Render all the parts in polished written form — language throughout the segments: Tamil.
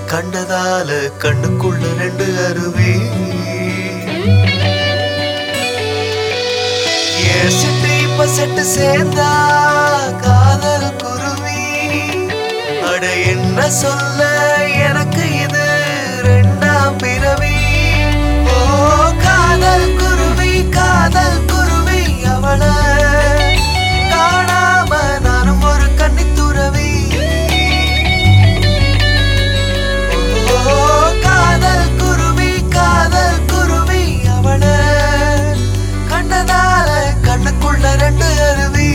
கண்டதால கண்ணுக்குள்ள ரெண்டு அருவி ஏசிட்டு இப்ப செட்டு சேர்ந்தா காதல் குருவி அட என்ன சொல்ல எனக்கு இது ரெண்டாம் பிறவி ஓ காதல் குருவி அவள காணாம நானும் ஒரு கன்னித்துறவி காதல் குருவி அவள கண்டதால கண்ணுக்குள்ள ரெண்டு அருவி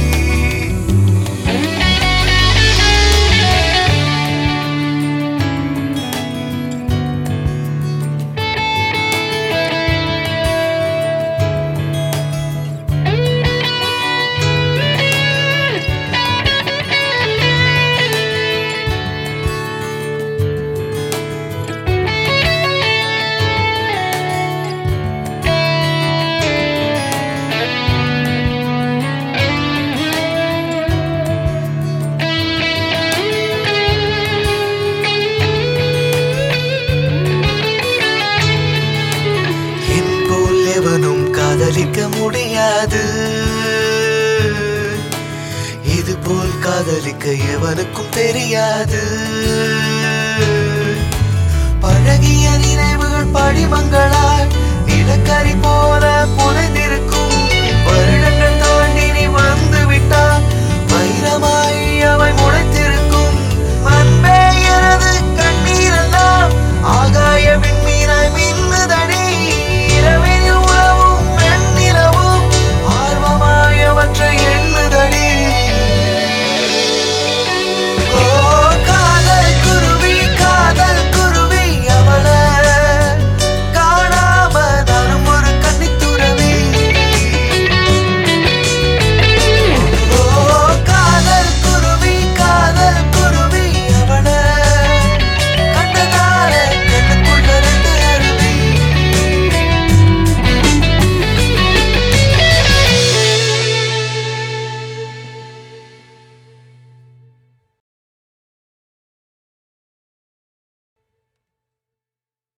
காதலிக்க முடியாது இது போல் காதலிக்க எவனுக்கும் தெரியாது பழகிய நினைவுகள் படிமங்களாய் நிலக்கரி போல புதைந்திருக்கும் வருடங்கள் தாண்டி நீ வந்து விட்டால் வைரமாய் அவை